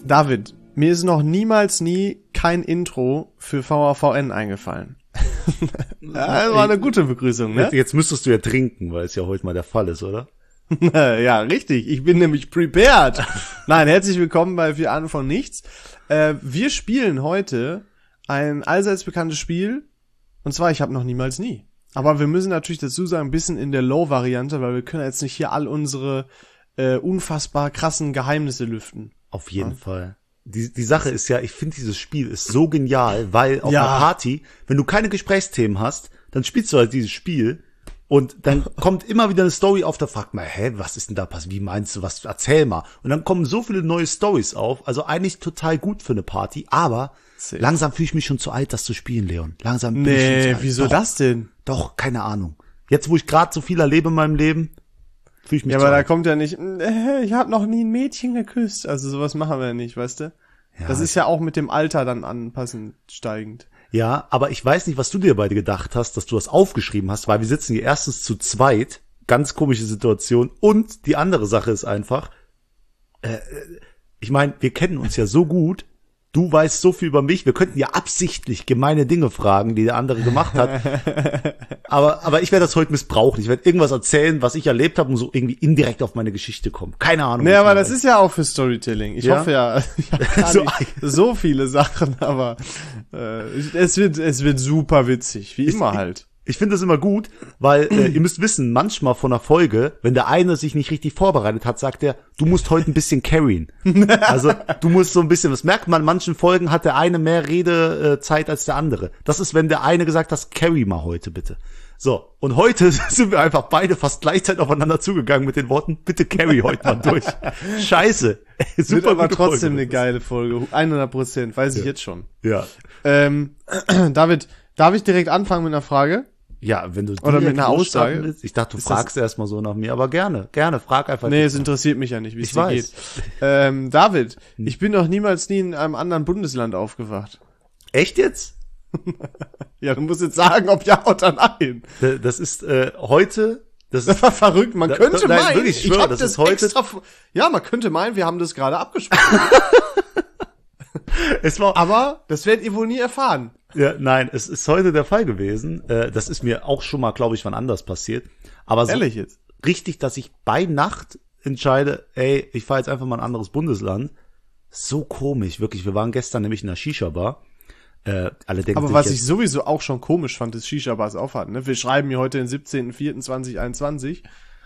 David, mir ist noch niemals kein Intro für VAVN eingefallen. Das war eine gute Begrüßung, ne? Jetzt müsstest du ja trinken, weil es ja heute mal der Fall ist, oder? Ja, richtig. Ich bin nämlich prepared. Nein, herzlich willkommen bei 4 Ahnen von Nichts. Wir spielen heute ein allseits bekanntes Spiel. Und zwar, ich habe noch niemals nie. Aber wir müssen natürlich dazu sagen, ein bisschen in der Low-Variante, weil wir können jetzt nicht hier all unsere unfassbar krassen Geheimnisse lüften. Auf jeden Fall. Die Sache ist ja, ich finde dieses Spiel ist so genial, weil auf einer Party, wenn du keine Gesprächsthemen hast, dann spielst du halt dieses Spiel und dann kommt immer wieder eine Story auf, da fragt man, was ist denn da passiert, wie meinst du, was, erzähl mal. Und dann kommen so viele neue Stories auf, also eigentlich total gut für eine Party, aber langsam fühle ich mich schon zu alt, das zu spielen, Leon. Langsam bin ich schon zu alt. Wieso das denn? Doch, keine Ahnung. Jetzt, wo ich gerade so viel erlebe in meinem Leben, fühle ich mich zu alt. Ja, aber da kommt ja nicht, ich habe noch nie ein Mädchen geküsst. Also sowas machen wir ja nicht, weißt du? Ja, das ist ja auch mit dem Alter dann anpassend steigend. Ja, aber ich weiß nicht, was du dir beide gedacht hast, dass du das aufgeschrieben hast, weil wir sitzen hier erstens zu zweit, ganz komische Situation, und die andere Sache ist einfach, ich meine, wir kennen uns ja so gut, du weißt so viel über mich, wir könnten ja absichtlich gemeine Dinge fragen, die der andere gemacht hat, aber ich werde das heute missbrauchen, ich werde irgendwas erzählen, was ich erlebt habe und so irgendwie indirekt auf meine Geschichte kommen, keine Ahnung. Nee, aber das ist ja auch für Storytelling, ich hoffe ja, ich habe gar nicht so viele Sachen, aber es wird super witzig, wie immer halt. Ich finde das immer gut, weil ihr müsst wissen, manchmal von einer Folge, wenn der eine sich nicht richtig vorbereitet hat, sagt er, du musst heute ein bisschen carryen. Also du musst so ein bisschen, das merkt man, in manchen Folgen hat der eine mehr Redezeit als der andere. Das ist, wenn der eine gesagt hat, carry mal heute bitte. So, und heute sind wir einfach beide fast gleichzeitig aufeinander zugegangen mit den Worten, bitte carry heute mal durch. Scheiße. Super, wird aber trotzdem eine geile Folge, 100%, weiß ich jetzt schon. Ja. David, darf ich direkt anfangen mit einer Frage? Ja, wenn du oder mit einer Aussage willst. Ich dachte, du fragst erstmal so nach mir, aber gerne, frag einfach. Nee, es interessiert mich ja nicht, wie es dir geht. David, ich bin noch niemals in einem anderen Bundesland aufgewacht. Echt jetzt? Ja, du musst jetzt sagen, ob ja oder nein. Das ist heute. Das war verrückt. Man könnte meinen, wirklich, ich hab das ist heute. Man könnte meinen, wir haben das gerade abgesprochen. Aber das werdet ihr wohl nie erfahren. Ja, nein, es ist heute der Fall gewesen. Das ist mir auch schon mal, glaube ich, wann anders passiert. Aber so ehrlich jetzt? Richtig, dass ich bei Nacht entscheide, ich fahre jetzt einfach mal ein anderes Bundesland. So komisch, wirklich. Wir waren gestern nämlich in einer Shisha-Bar. Alle denken aber was ich sowieso auch schon komisch fand, ist Shisha-Bars aufhatten. Ne? Wir schreiben hier heute den 17.04.2021.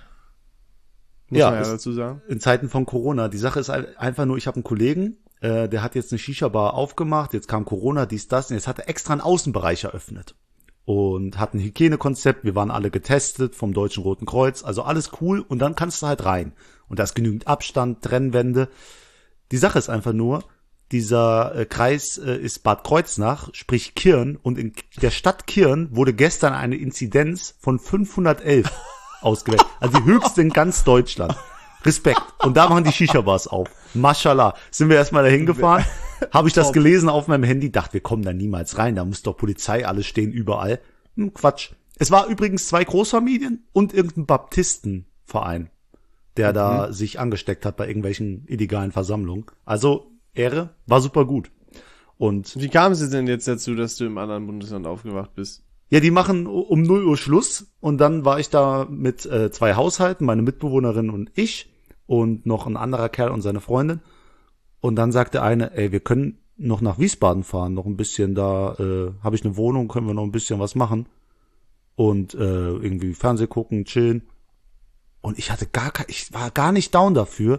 Muss man ja dazu sagen. In Zeiten von Corona. Die Sache ist einfach nur, ich habe einen Kollegen, der hat jetzt eine Shisha-Bar aufgemacht, jetzt kam Corona, dies, das, und jetzt hat er extra einen Außenbereich eröffnet. Und hat ein Hygienekonzept, wir waren alle getestet vom Deutschen Roten Kreuz, also alles cool, und dann kannst du halt rein. Und da ist genügend Abstand, Trennwände. Die Sache ist einfach nur, dieser Kreis ist Bad Kreuznach, sprich Kirn, und in der Stadt Kirn wurde gestern eine Inzidenz von 511 ausgewählt. Also die höchste in ganz Deutschland. Respekt. Und da machen die Shisha-Bars auf. Mashallah. Sind wir erstmal dahin gefahren, habe ich das gelesen auf meinem Handy, dachte, wir kommen da niemals rein, da muss doch Polizei, alles stehen überall. Quatsch. Es war übrigens 2 Großfamilien und irgendein Baptistenverein, der da sich angesteckt hat bei irgendwelchen illegalen Versammlungen. Also Ehre, war super gut. Und wie kam es denn jetzt dazu, dass du im anderen Bundesland aufgewacht bist? Ja, die machen um 0 Uhr Schluss, und dann war ich da mit 2 Haushalten, meine Mitbewohnerin und ich und noch ein anderer Kerl und seine Freundin. Und dann sagte eine, wir können noch nach Wiesbaden fahren, noch ein bisschen, da habe ich eine Wohnung, können wir noch ein bisschen was machen und irgendwie Fernseh gucken, chillen. Und ich war gar nicht down dafür.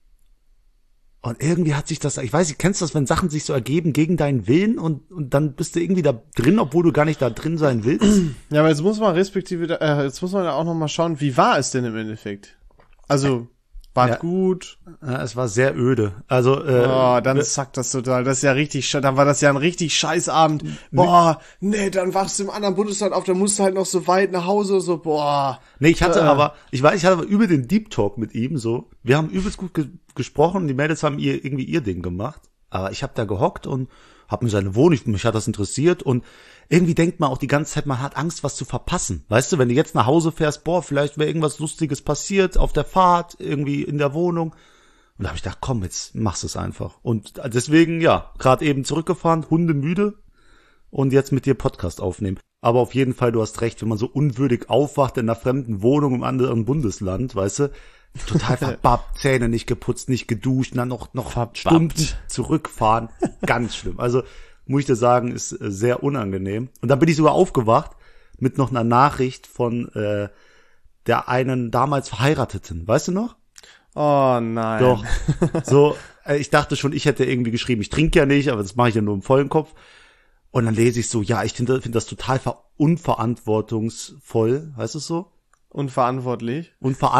Und irgendwie hat sich das, ich weiß nicht, kennst du das, wenn Sachen sich so ergeben gegen deinen Willen und dann bist du irgendwie da drin, obwohl du gar nicht da drin sein willst? Ja, aber jetzt muss man jetzt muss man ja auch noch mal schauen, wie war es denn im Endeffekt? Also, war gut? Ja, es war sehr öde. Also, dann zackt das total. Das ist ja richtig, dann war das ja ein richtig Scheißabend. Boah, nee, dann wachst du im anderen Bundesland auf, dann musst du halt noch so weit nach Hause, so, boah. Nee, ich hatte aber über den Deep Talk mit ihm so. Wir haben übelst gut gesprochen, die Mädels haben irgendwie ihr Ding gemacht. Aber ich habe da gehockt und hab mir seine Wohnung, mich hat das interessiert, und irgendwie denkt man auch die ganze Zeit, man hat Angst, was zu verpassen. Weißt du, wenn du jetzt nach Hause fährst, vielleicht wäre irgendwas Lustiges passiert auf der Fahrt, irgendwie in der Wohnung. Und da habe ich gedacht, komm, jetzt machst du es einfach. Und deswegen, ja, gerade eben zurückgefahren, hundemüde und jetzt mit dir Podcast aufnehmen. Aber auf jeden Fall, du hast recht, wenn man so unwürdig aufwacht in einer fremden Wohnung im anderen Bundesland, weißt du, total verbappt, Zähne nicht geputzt, nicht geduscht, und dann noch Stunden zurückfahren, ganz schlimm. Also muss ich dir sagen, ist sehr unangenehm. Und dann bin ich sogar aufgewacht mit noch einer Nachricht von der einen damals Verheirateten, weißt du noch? Oh nein. Doch. So, ich dachte schon, ich hätte irgendwie geschrieben, ich trinke ja nicht, aber das mache ich ja nur im vollen Kopf. Und dann lese ich so, ja, ich finde das total unverantwortungsvoll, heißt es so? Unverantwortlich.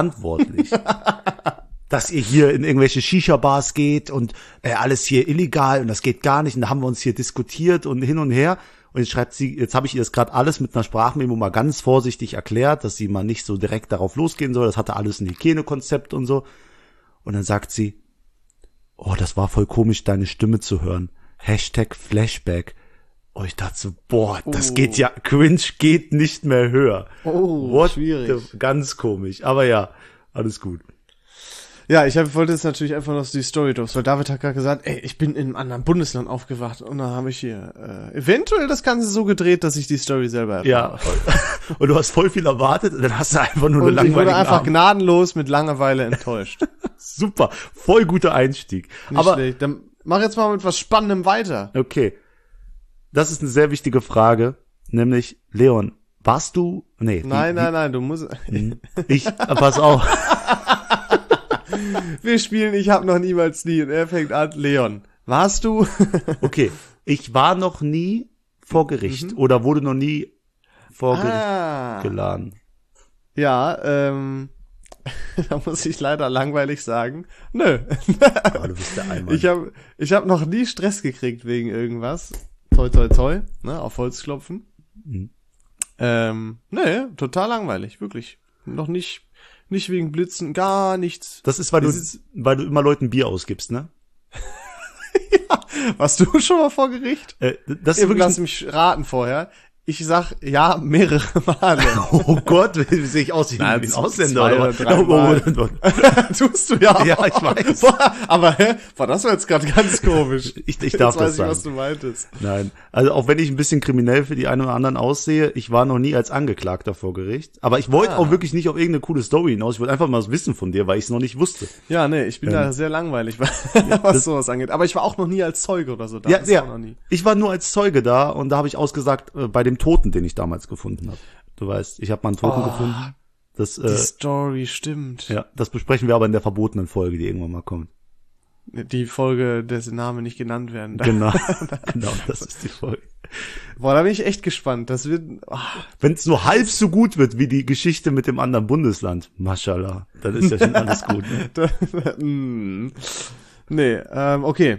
Dass ihr hier in irgendwelche Shisha-Bars geht und alles hier illegal und das geht gar nicht. Und da haben wir uns hier diskutiert und hin und her. Und jetzt schreibt sie, jetzt habe ich ihr das gerade alles mit einer Sprachmemo mal ganz vorsichtig erklärt, dass sie mal nicht so direkt darauf losgehen soll. Das hatte alles ein Hygienekonzept und so. Und dann sagt sie, oh, das war voll komisch, deine Stimme zu hören. #Flashback. Oh, ich dachte so, boah, das geht ja, cringe geht nicht mehr höher. Schwierig. Ganz komisch. Aber ja, alles gut. Ja, wollte jetzt natürlich einfach noch die Story draus, weil David hat gerade gesagt, ey, ich bin in einem anderen Bundesland aufgewacht und dann habe ich hier eventuell das Ganze so gedreht, dass ich die Story selber erfahre. Ja, und du hast voll viel erwartet und dann hast du einfach nur eine langweilige ich wurde einfach Abend. Gnadenlos mit Langeweile enttäuscht. Super, voll guter Einstieg. Nicht aber schlecht. Dann mach jetzt mal mit was Spannendem weiter. Okay. Das ist eine sehr wichtige Frage, nämlich, Leon, warst du, Nein, du musst, pass auf. Wir spielen Ich hab noch niemals nie und er fängt an, Leon, warst du? Okay, ich war noch nie vor Gericht oder wurde noch nie vor Gericht geladen. Ja, da muss ich leider langweilig sagen, nö. Oh, du bist der Einmann. Ich hab noch nie Stress gekriegt wegen irgendwas. Toi, toi, toi, ne, auf Holz klopfen. Nee, total langweilig, wirklich. Noch nicht wegen Blitzen, gar nichts. Das ist, weil du immer Leuten Bier ausgibst, ne? Ja, warst du schon mal vor Gericht? Das ist lass mich raten vorher. Ich sag, ja, mehrere Male. Oh Gott, wie sehe ich aus wie ein Ausländer? Oder 3 Mal. Tust du ja auch. Ja, ich weiß. Boah, aber das war jetzt gerade ganz komisch. Ich darf jetzt das weiß sagen. Ich, was du meintest. Nein, also auch wenn ich ein bisschen kriminell für die einen oder anderen aussehe, ich war noch nie als Angeklagter vor Gericht. Aber ich wollte auch wirklich nicht auf irgendeine coole Story hinaus. Ich wollte einfach mal was wissen von dir, weil ich es noch nicht wusste. Ja, nee, ich bin da sehr langweilig, was sowas angeht. Aber ich war auch noch nie als Zeuge oder so da. Ja, auch noch nie. Ich war nur als Zeuge da und da habe ich ausgesagt, bei dem Toten, den ich damals gefunden habe. Du weißt, ich habe mal einen Toten gefunden. Die Story stimmt. Ja, das besprechen wir aber in der verbotenen Folge, die irgendwann mal kommt. Die Folge, dessen Name nicht genannt werden darf. Genau, das ist die Folge. Boah, da bin ich echt gespannt. Das wird, wenn es nur halb so gut wird wie die Geschichte mit dem anderen Bundesland, Mashallah, dann ist ja schon alles gut. Ne? Nee, okay.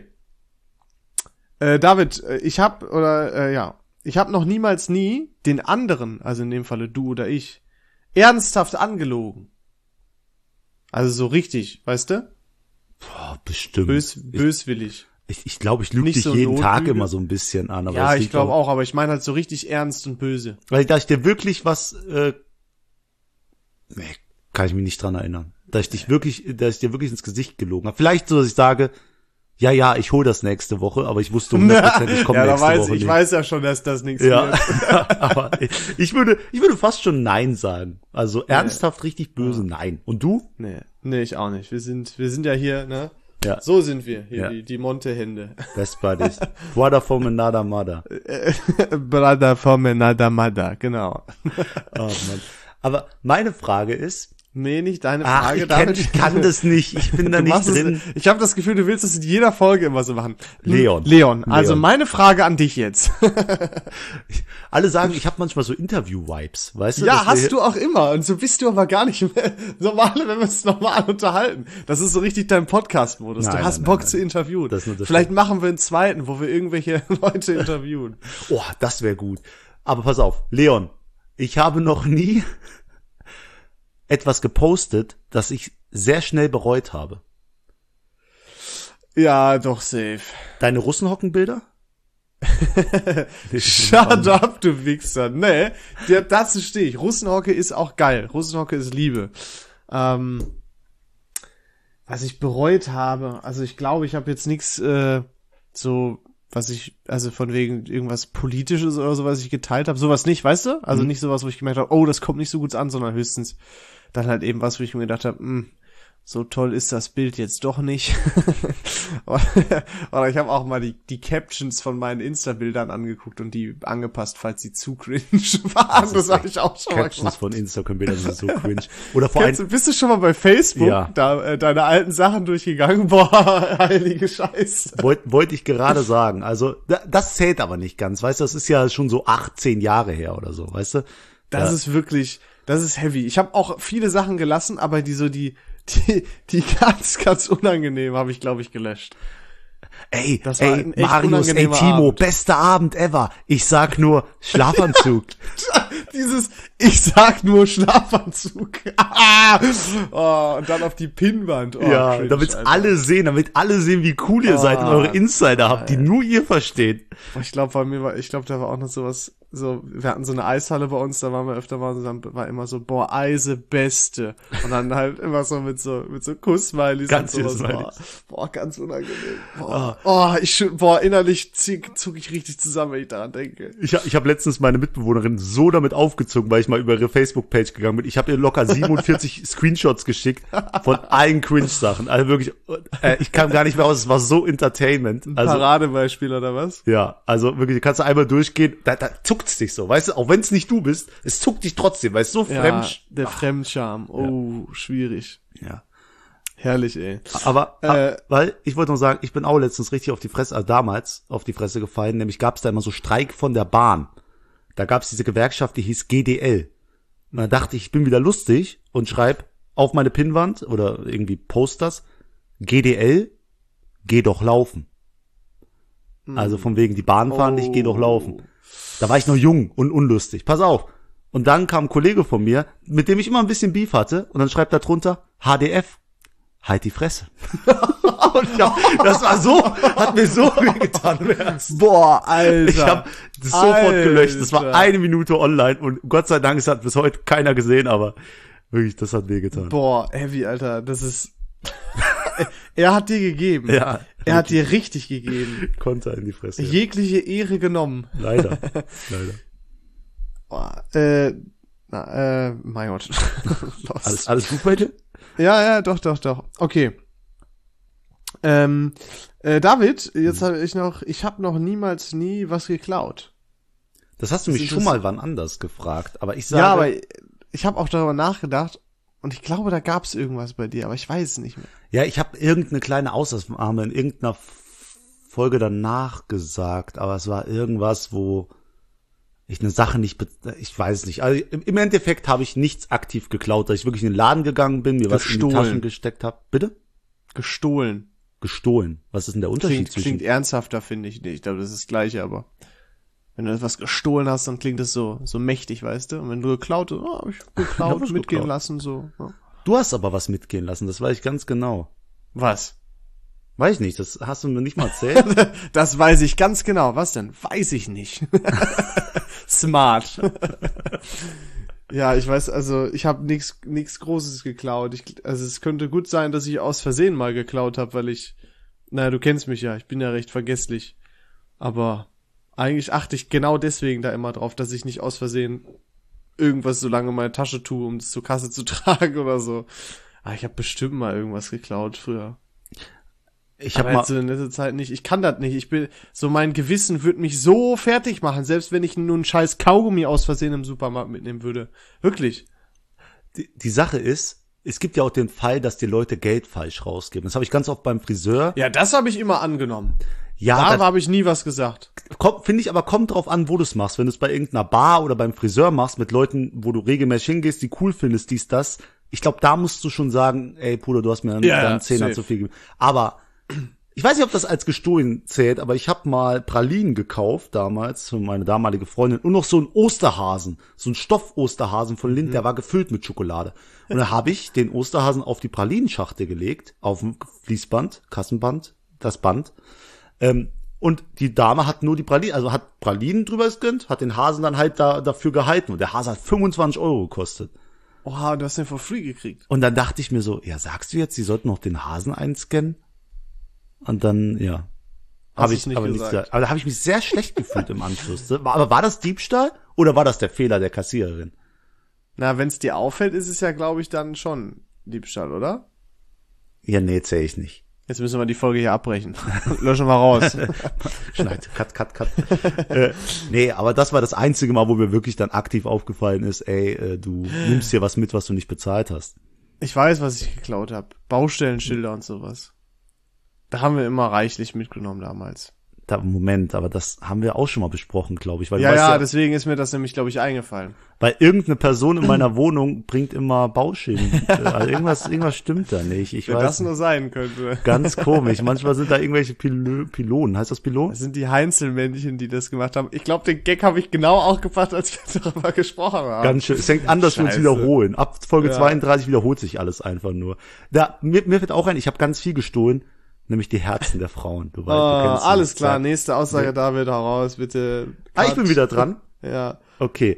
David, ich habe noch niemals nie den anderen, also in dem Falle du oder ich, ernsthaft angelogen. Also so richtig, weißt du? Boah, bestimmt. Böswillig. Ich glaube, ich lüge dich so jeden Tag Notlüge. immer so ein bisschen an. Aber ja, ich glaube auch, aber ich meine halt so richtig ernst und böse. Weil da ich dir wirklich was, kann ich mich nicht dran erinnern. Dass ich dir wirklich ins Gesicht gelogen habe. Vielleicht so, dass ich sage, ja, ich hol das nächste Woche, aber ich wusste 100%, ich komme nächste Woche nicht. Ich weiß ja schon, dass das nichts wird. Aber ich würde fast schon Nein sagen. Also ernsthaft richtig böse Nein. Und du? Nee, ich auch nicht. Wir sind ja hier, ne? Ja. So sind wir, hier, Ja. die Monte-Hände. Best Buddies. Brother from another mother. Brother from another mother, genau. Oh Mann. Aber meine Frage ist, Nee, nicht deine ach, Frage. ich kann das nicht. Ich bin da Du nicht machst drin. Ich habe das Gefühl, du willst das in jeder Folge immer so machen. Leon. Also meine Frage an dich jetzt. Alle sagen, ich habe manchmal so Interview-Vibes, weißt du? Ja, dass wir- hast du auch immer. Und so bist du aber gar nicht mehr. Normale, wenn wir uns normal unterhalten. Das ist so richtig dein Podcast-Modus. Du Nein, hast nein, Bock nein, zu nein. interviewen. Das ist nur das Vielleicht machen wir einen zweiten, wo wir irgendwelche Leute interviewen. Oh, das wäre gut. Aber pass auf, Leon, ich habe noch nie etwas gepostet, das ich sehr schnell bereut habe. Ja, doch, safe. Deine Russenhockenbilder? Shut up, du Wichser. Nee, dazu stehe ich. Russenhocke ist auch geil. Russenhocke ist Liebe. Was Was ich bereut habe, also ich glaube, ich habe jetzt nichts so, was ich, also von wegen irgendwas Politisches oder so, was ich geteilt habe, sowas nicht, weißt du? Also nicht sowas, wo ich gemerkt habe, oh, das kommt nicht so gut an, sondern höchstens dann halt eben was, wo ich mir gedacht habe, so toll ist das Bild jetzt doch nicht. Oder ich habe auch mal die Captions von meinen Insta-Bildern angeguckt und die angepasst, falls sie zu cringe waren. Das habe ich auch schon mal gemacht. Captions von Instagram-Bildern sind so cringe. Oder vor allem, Bist du schon mal bei Facebook, Ja. da deine alten Sachen durchgegangen? Boah, heilige Scheiße. wollte ich gerade sagen, also das zählt aber nicht ganz, weißt du, das ist ja schon so 18 Jahre her oder so, weißt du? Das ist wirklich, das ist heavy. Ich habe auch viele Sachen gelassen, aber die ganz, ganz unangenehm habe ich, glaube ich, gelöscht. Ey, Das war ein echt Marius, ey, unangenehmer Timo, Abend. bester Abend ever. Ich sag nur Schlafanzug. Ich sag nur Schlafanzug. Oh, und dann auf die Pinnwand. Oh, Ja, cringe, damit Alter. damit alle sehen, wie cool ihr seid und eure Insider habt, die nur ihr versteht. Boah, ich glaube, da war auch noch sowas, so, wir hatten so eine Eishalle bei uns, da waren wir öfter mal zusammen, war immer so, boah, Eise Beste. Und dann halt immer so mit so Kuss-Smileys Ganz und viele sowas. Smileys. Boah, ganz unangenehm. Innerlich zuck ich richtig zusammen, wenn ich daran denke. Ich hab letztens meine Mitbewohnerin so damit aufgezogen, weil ich mal über ihre Facebook-Page gegangen bin. Ich habe ihr locker 47 Screenshots geschickt von allen Cringe-Sachen. Also wirklich, ich kam gar nicht mehr raus, es war so Entertainment. Also, Paradebeispiel oder was? ja, also wirklich, kannst du einmal durchgehen, da zuckt's dich so, weißt du, auch wenn es nicht du bist, es zuckt dich trotzdem, weil es so fremd. Der Fremdscham. Oh, schwierig. Ja. Herrlich, ey. Aber, weil, ich wollte noch sagen, ich bin auch letztens richtig auf die Fresse, also damals auf die Fresse gefallen, nämlich gab's da immer so Streik von der Bahn. Da gab's diese Gewerkschaft, die hieß GDL. Und da dachte ich bin wieder lustig und schreib auf meine Pinnwand oder irgendwie Posters, GDL, geh doch laufen. Also von wegen, die Bahn fahren nicht, geh doch laufen. Da war ich noch jung und unlustig. Pass auf. Und dann kam ein Kollege von mir, mit dem ich immer ein bisschen Beef hatte, und dann schreibt er drunter, HDF, halt die Fresse. Und das war so, hat mir so wehgetan im Herzen. Boah, Alter. Ich habe das sofort gelöscht. Das war 1 Minute online und Gott sei Dank, es hat bis heute keiner gesehen, aber wirklich, das hat wehgetan. Boah, heavy, Alter. Das ist... Er hat dir gegeben. Ja. Er hat dir richtig gegeben. Konter in die Fresse. Jegliche Ehre genommen. Leider. Boah, mein Gott. Lost. Alles gut bei dir? Ja, doch. Okay. David, jetzt habe ich habe noch niemals nie was geklaut. Das hast du mich schon mal wann anders gefragt, aber ich sage... Ja, aber ich habe auch darüber nachgedacht und ich glaube, da gab's irgendwas bei dir, aber ich weiß es nicht mehr. Ja, ich habe irgendeine kleine Ausnahme in irgendeiner Folge danach gesagt, aber es war irgendwas, wo ich eine Sache ich weiß es nicht. Also im Endeffekt habe ich nichts aktiv geklaut, dass ich wirklich in den Laden gegangen bin, mir was in die Taschen gesteckt habe. Bitte? Gestohlen. Was ist denn der Unterschied zwischen... Klingt ernsthafter, finde ich nicht. Ich glaube, das ist das Gleiche, aber wenn du etwas gestohlen hast, dann klingt das so mächtig, weißt du? Und wenn du geklaut hast, hab ich geklaut, mitgehen geklaut. lassen, so. Ja. Du hast aber was mitgehen lassen, das weiß ich ganz genau. Was? Weiß ich nicht, das hast du mir nicht mal erzählt. Das weiß ich ganz genau. Was denn? Weiß ich nicht. Smart. Ja, ich weiß, also ich habe nichts Großes geklaut. Also es könnte gut sein, dass ich aus Versehen mal geklaut habe, weil du kennst mich ja, ich bin ja recht vergesslich. Aber eigentlich achte ich genau deswegen da immer drauf, dass ich nicht aus Versehen irgendwas so lange in meine Tasche tue, um es zur Kasse zu tragen oder so. Aber ich habe bestimmt mal irgendwas geklaut früher. Ich habe Aber mal... jetzt in letzter Zeit nicht. Ich kann das nicht. Mein Gewissen würde mich so fertig machen, selbst wenn ich nur einen scheiß Kaugummi aus Versehen im Supermarkt mitnehmen würde. Wirklich. Die Sache ist, es gibt ja auch den Fall, dass die Leute Geld falsch rausgeben. Das habe ich ganz oft beim Friseur. Ja, das habe ich immer angenommen. Ja, Da habe ich nie was gesagt. finde ich, aber kommt drauf an, wo du es machst. Wenn du es bei irgendeiner Bar oder beim Friseur machst, mit Leuten, wo du regelmäßig hingehst, die cool findest, dies, das. Ich glaube, da musst du schon sagen, ey Bruder, du hast mir einen Zehner safe. zu viel gegeben. Aber ich weiß nicht, ob das als gestohlen zählt, aber ich habe mal Pralinen gekauft damals für meine damalige Freundin und noch so einen Osterhasen, so einen Stoff-Osterhasen von Lindt, der war gefüllt mit Schokolade. Und da habe ich den Osterhasen auf die Pralinenschachtel gelegt, auf dem Fließband, Kassenband, das Band. Und die Dame hat nur die Pralinen, also hat Pralinen drüber gescannt, hat den Hasen dann halt dafür gehalten. Und der Hase hat 25 € gekostet. Oha, du hast den for free gekriegt. Und dann dachte ich mir so, ja, sagst du jetzt, sie sollten noch den Hasen einscannen? Und dann, ja. Habe ich nicht aber gesagt. nichts gesagt. Aber da habe ich mich sehr schlecht gefühlt im Anschluss. Aber war das Diebstahl oder war das der Fehler der Kassiererin? Na, wenn's dir auffällt, ist es ja, glaube ich, dann schon Diebstahl, oder? Ja, nee, zähl ich nicht. Jetzt müssen wir die Folge hier abbrechen. Löschen wir raus. Schneid, cut. Nee, aber das war das einzige Mal, wo mir wirklich dann aktiv aufgefallen ist, ey, du nimmst hier was mit, was du nicht bezahlt hast. Ich weiß, was ich geklaut habe. Baustellenschilder und sowas. Da haben wir immer reichlich mitgenommen damals. Moment, aber das haben wir auch schon mal besprochen, glaube ich. Weil du Ja, weißt ja, deswegen ist mir das nämlich, glaube ich, eingefallen. Weil irgendeine Person in meiner Wohnung bringt immer Bauschäden. Also irgendwas stimmt da nicht. Ich Wenn weiß das nur sein könnte. ganz komisch. Manchmal sind da irgendwelche Pylonen. Heißt das Pylon? Das sind die Heinzelmännchen, die das gemacht haben. Ich glaube, den Gag habe ich genau aufgepasst, als wir darüber gesprochen haben. Ganz schön. Es fängt an, dass wir uns Scheiße. wiederholen. Ab Folge Ja. 32 wiederholt sich alles einfach nur. Mir fällt auch ein, ich habe ganz viel gestohlen, nämlich die Herzen der Frauen. Du kennst Alles die. klar, nächste Aussage, David, heraus, bitte. Ich bin wieder dran. Ja. Okay.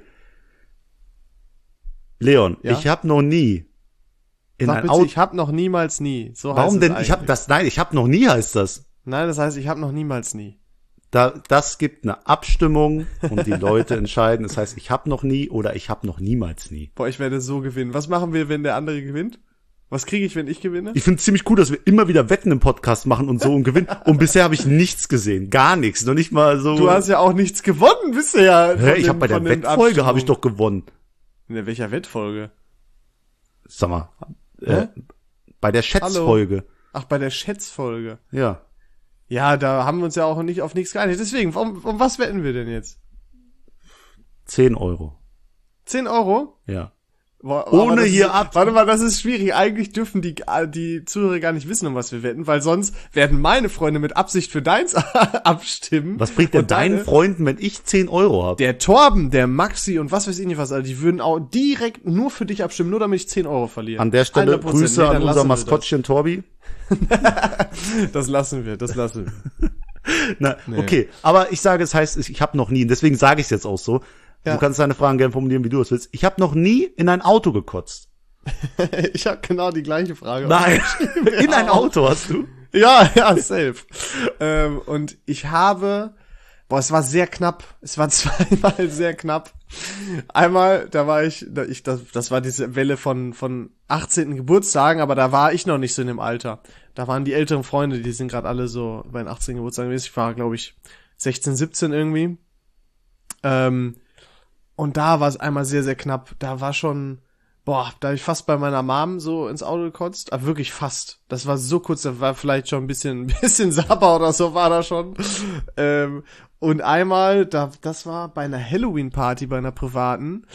Leon, Ja? ich habe noch nie in Sag ein bitte, Auto. ich habe noch niemals nie. So heißt Warum es denn? eigentlich. Ich habe noch nie heißt das. Nein, das heißt, ich habe noch niemals nie. Das gibt eine Abstimmung und die Leute entscheiden. Das heißt, ich habe noch nie oder ich habe noch niemals nie. Boah, ich werde so gewinnen. Was machen wir, wenn der andere gewinnt? Was kriege ich, wenn ich gewinne? Ich finde es ziemlich cool, dass wir immer wieder Wetten im Podcast machen und so und gewinnen. Und bisher habe ich nichts gesehen, gar nichts, noch nicht mal so. Du hast ja auch nichts gewonnen bisher. Hä, ich habe bei der Wettfolge habe ich doch gewonnen. In der welcher Wettfolge? Sag mal, Hä? bei der Schätzfolge. Ach, bei der Schätzfolge. Ja, Ja, da haben wir uns ja auch nicht auf nichts geeinigt. Deswegen, um was wetten wir denn jetzt? 10 Euro. 10 Euro? Ja. Boah, Ohne aber das hier ist, ab- Warte mal, das ist schwierig. Eigentlich dürfen die Zuhörer gar nicht wissen, um was wir wetten, weil sonst werden meine Freunde mit Absicht für deins abstimmen. Was bringt denn Und deinen deine- Freunden, wenn ich 10 Euro habe? Der Torben, der Maxi und was weiß ich nicht was, also die würden auch direkt nur für dich abstimmen, nur damit ich 10 Euro verliere. An der Stelle 100%. Grüße Nee, an dann unser lassen wir Maskottchen Torbi. Das lassen wir. Na, okay, aber ich sage, es heißt, ich habe noch nie, und deswegen sage ich es jetzt auch so. Ja. Du kannst deine Fragen gerne formulieren, wie du es willst. Ich habe noch nie in ein Auto gekotzt. Ich habe genau die gleiche Frage. Nein, in ein Auto hast du? Ja, safe. Und ich habe, es war sehr knapp. Es war zweimal sehr knapp. Einmal, das war diese Welle von 18. Geburtstagen, aber da war ich noch nicht so in dem Alter. Da waren die älteren Freunde, die sind gerade alle so bei den 18. Geburtstagen gewesen. Ich war, glaube ich, 16, 17 irgendwie. Und da war es einmal sehr, sehr knapp. Da war schon, da habe ich fast bei meiner Mom so ins Auto gekotzt. Aber wirklich fast. Das war so kurz, da war vielleicht schon ein bisschen Sabber oder so war da schon. Und einmal, das war bei einer Halloween-Party, bei einer privaten,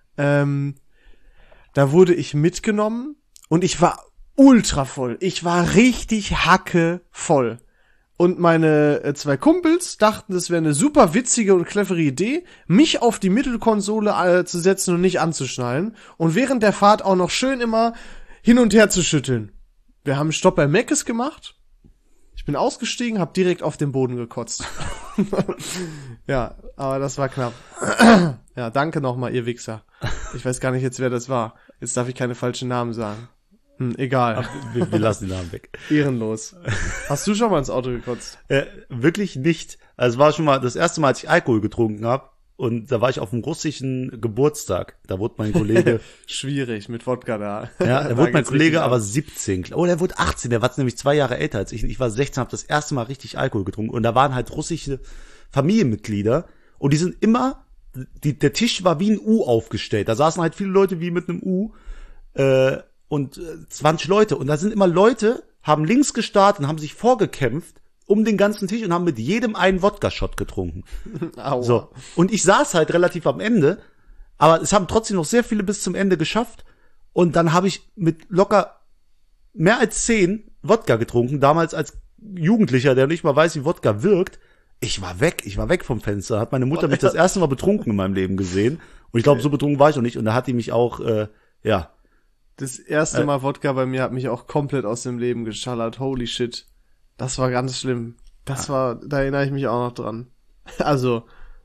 da wurde ich mitgenommen und ich war ultra voll. Ich war richtig hackevoll. Und meine zwei Kumpels dachten, das wäre eine super witzige und clevere Idee, mich auf die Mittelkonsole zu setzen und nicht anzuschnallen und während der Fahrt auch noch schön immer hin und her zu schütteln. Wir haben einen Stopp bei Meckes gemacht. Ich bin ausgestiegen, hab direkt auf den Boden gekotzt. Ja, aber das war knapp. Ja, danke nochmal, ihr Wichser. Ich weiß gar nicht jetzt, wer das war. Jetzt darf ich keine falschen Namen sagen. Egal. Wir lassen den Namen weg. Ehrenlos. Hast du schon mal ins Auto gekotzt? Wirklich nicht. Also es war schon mal das erste Mal, als ich Alkohol getrunken habe. Und da war ich auf einem russischen Geburtstag. Da wurde mein Kollege, Schwierig, mit Wodka da. ja, da Da wurde mein geht's Kollege richtig aber ab. 17. Oh, der wurde 18. Der war nämlich 2 Jahre älter als ich. Ich war 16, habe das erste Mal richtig Alkohol getrunken. Und da waren halt russische Familienmitglieder. Und die sind immer, der Tisch war wie ein U aufgestellt. Da saßen halt viele Leute wie mit einem U. Und 20 Leute. Und da sind immer Leute, haben links gestartet und haben sich vorgekämpft um den ganzen Tisch und haben mit jedem einen Wodka-Shot getrunken. Aua. So. Und ich saß halt relativ am Ende, aber es haben trotzdem noch sehr viele bis zum Ende geschafft. Und dann habe ich mit locker mehr als 10 Wodka getrunken, damals als Jugendlicher, der nicht mal weiß, wie Wodka wirkt. Ich war weg vom Fenster. Hat meine Mutter mich das erste Mal betrunken in meinem Leben gesehen. Und ich glaube, so betrunken war ich noch nicht. Und da hat die mich auch, Das erste Mal Wodka bei mir hat mich auch komplett aus dem Leben geschallert. Holy shit. Das war ganz schlimm. Da erinnere ich mich auch noch dran. Also,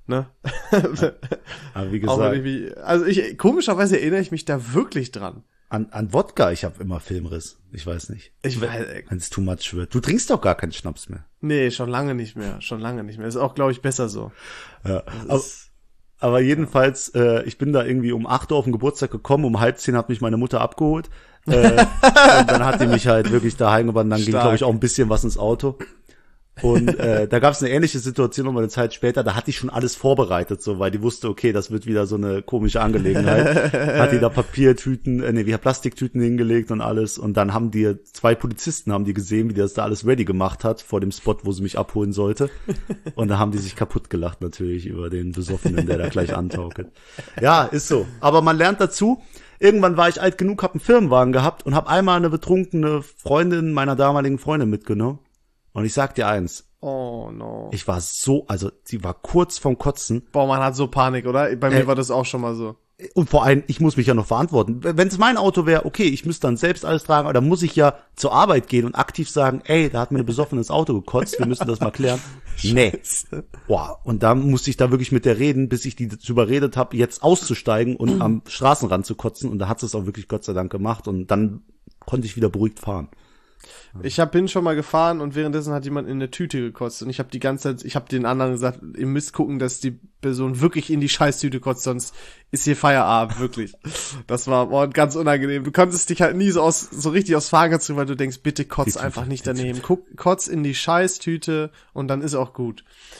Ne? Aber wie Auch wenn gesagt, komischerweise erinnere ich mich da wirklich dran. an Wodka, ich habe immer Filmriss. Ich weiß nicht. Ich weiß, Wenn es too much wird. Du trinkst doch gar keinen Schnaps mehr. nee, schon lange nicht mehr. Ist auch, glaube ich, besser so. Ja. Das Aber jedenfalls, ich bin da irgendwie um 8 Uhr auf den Geburtstag gekommen, um 9:30 hat mich meine Mutter abgeholt. Und dann hat die mich halt wirklich daheim gebracht, dann ging, Stark. glaube ich, auch ein bisschen was ins Auto. Und da gab es eine ähnliche Situation nochmal eine Zeit später, da hatte ich schon alles vorbereitet, so, weil die wusste, okay, das wird wieder so eine komische Angelegenheit. Hat die da Plastiktüten hingelegt und alles. Und dann haben die 2 Polizisten, haben die gesehen, wie die das da alles ready gemacht hat, vor dem Spot, wo sie mich abholen sollte. Und da haben die sich kaputt gelacht natürlich über den Besoffenen, der da gleich antaukelt. Ja, ist so. Aber man lernt dazu. Irgendwann war ich alt genug, hab einen Firmenwagen gehabt und hab einmal eine betrunkene Freundin meiner damaligen Freundin mitgenommen. Und ich sag dir eins. Oh no. Ich war sie war kurz vorm Kotzen. Boah, man hat so Panik, oder? Bei mir war das auch schon mal so. Und vor allem, ich muss mich ja noch verantworten. Wenn es mein Auto wäre, okay, ich müsste dann selbst alles tragen, aber dann muss ich ja zur Arbeit gehen und aktiv sagen, ey, da hat mir eine Besoffene ins Auto gekotzt, wir müssen das mal klären. Nee. Boah, und da musste ich da wirklich mit der reden, bis ich die dazu überredet habe, jetzt auszusteigen und am Straßenrand zu kotzen. Und da hat sie es auch wirklich Gott sei Dank gemacht. Und dann konnte ich wieder beruhigt fahren. Bin schon mal gefahren und währenddessen hat jemand in eine Tüte gekotzt und ich habe den anderen gesagt, ihr müsst gucken, dass die Person wirklich in die Scheißtüte kotzt, sonst ist hier Feierabend, wirklich. Das war ganz unangenehm. Du konntest dich halt nie so richtig aus Fahren ziehen, weil du denkst, bitte kotz einfach nicht daneben. Kotz in die Scheißtüte und dann ist auch gut.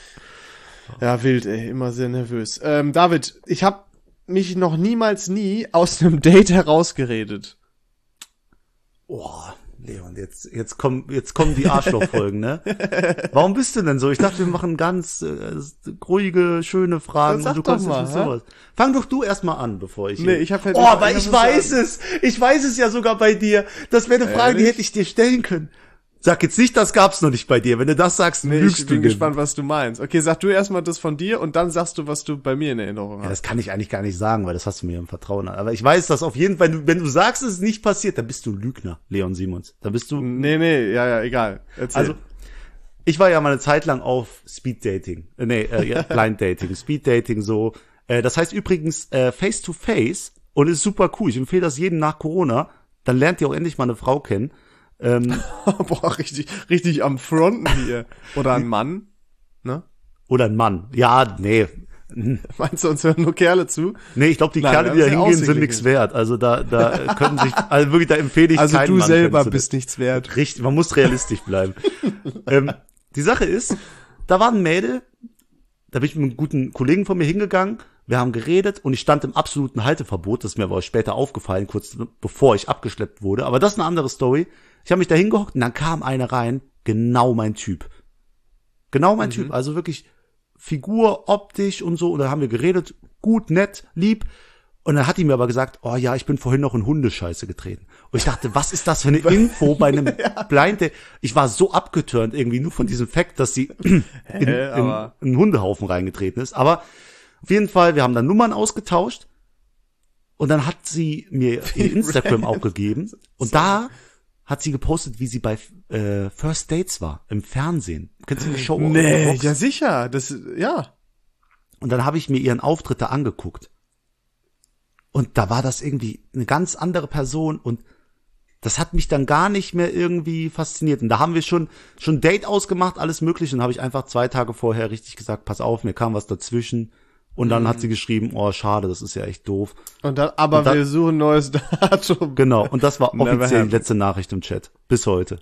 Ja, wild, ey, immer sehr nervös. David, ich habe mich noch niemals aus einem Date herausgeredet. Boah. Leon, jetzt kommen die Arschlochfolgen, ne? Warum bist du denn so? Ich dachte, wir machen ganz ruhige, schöne Fragen. Sag und du doch kannst mal, nicht sowas. Fang doch du erstmal an, bevor ich. Nee, ich habe halt. Oh, aber ich weiß es. Ich weiß es ja sogar bei dir. Das wäre eine Frage, die hätte ich dir stellen können. Sag jetzt nicht, das gab's noch nicht bei dir. Wenn du das sagst, lügst du. Ich bin gespannt, was du meinst. Okay, sag du erstmal das von dir und dann sagst du, was du bei mir in Erinnerung hast. Ja, das kann ich eigentlich gar nicht sagen, weil das hast du mir im Vertrauen. Aber ich weiß, dass auf jeden Fall, wenn du sagst, es ist nicht passiert, dann bist du ein Lügner, Leon Simons. Dann bist du. Nee, ja, egal. Erzähl. Also, ich war ja mal eine Zeit lang auf Speed-Dating. Blind-Dating, Speed-Dating so. Das heißt übrigens Face-to-Face und ist super cool. Ich empfehle das jedem nach Corona. Dann lernt ihr auch endlich mal eine Frau kennen. Boah, richtig am Fronten hier. Oder ein Mann, ne? Oder ein Mann. Ja, nee. Meinst du, uns hören nur Kerle zu? Nee, ich glaube, die Kerle, die da hingehen, sind nichts wert. Also da können sich, also wirklich, da empfehle ich also keinen du Mann selber bist nichts wert. Richtig, man muss realistisch bleiben. Die Sache ist, da war ein Mädel, da bin ich mit einem guten Kollegen von mir hingegangen, wir haben geredet und ich stand im absoluten Halteverbot, das ist mir aber später aufgefallen, kurz bevor ich abgeschleppt wurde, aber das ist eine andere Story. Ich habe mich da hingehockt und dann kam eine rein, genau mein Typ. Genau mein Typ, also wirklich Figur, optisch und so, und dann haben wir geredet, gut, nett, lieb. Und dann hat die mir aber gesagt, oh ja, ich bin vorhin noch in Hundescheiße getreten. Und ich dachte, was ist das für eine Info bei einem Blind Date? Ich war so abgeturnt irgendwie nur von diesem Fakt, dass sie in einen Hundehaufen reingetreten ist. Aber auf jeden Fall, wir haben dann Nummern ausgetauscht und dann hat sie mir ihr Instagram auch gegeben und da hat sie gepostet, wie sie bei First Dates war, im Fernsehen. Kennst du die Show? Nee, ja sicher, ja. Und dann habe ich mir ihren Auftritt da angeguckt. Und da war das irgendwie eine ganz andere Person und das hat mich dann gar nicht mehr irgendwie fasziniert. Und da haben wir schon Date ausgemacht, alles mögliche. Und habe ich einfach 2 Tage vorher richtig gesagt, pass auf, mir kam was dazwischen. Und dann hat sie geschrieben, oh, schade, das ist ja echt doof. Aber wir suchen neues Datum. Genau, und das war offiziell die letzte Nachricht im Chat. Bis heute.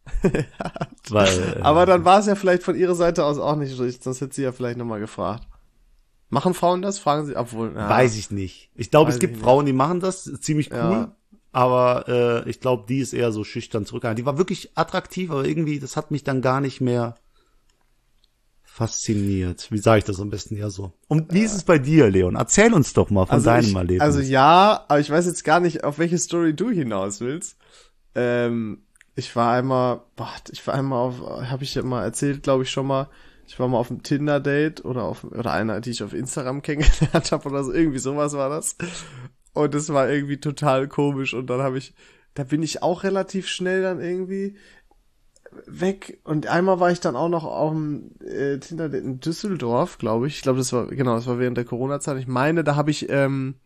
Aber dann war es ja vielleicht von ihrer Seite aus auch nicht richtig. Das hätte sie ja vielleicht nochmal gefragt. Machen Frauen das? Fragen sie, obwohl. Ja. Weiß ich nicht. Ich glaube, es gibt Frauen, die machen das, ziemlich cool. Ja. Aber ich glaube, die ist eher so schüchtern zurückgehalten. Die war wirklich attraktiv, aber irgendwie, das hat mich dann gar nicht mehr fasziniert. Wie sage ich das am besten ja so? Und wie ist es bei dir, Leon? Erzähl uns doch mal von deinem Erlebnis. Also ja, aber ich weiß jetzt gar nicht, auf welche Story du hinaus willst. Ich war einmal habe ich ja mal erzählt, glaube ich schon mal, ich war mal auf einem Tinder-Date oder einer, die ich auf Instagram kennengelernt habe oder so, irgendwie sowas war das. Und es war irgendwie total komisch und dann da bin ich auch relativ schnell dann irgendwie, weg. Und einmal war ich dann auch noch auf dem Tinder in Düsseldorf, glaube ich. Ich glaube, das war während der Corona-Zeit. Ich meine, da habe ich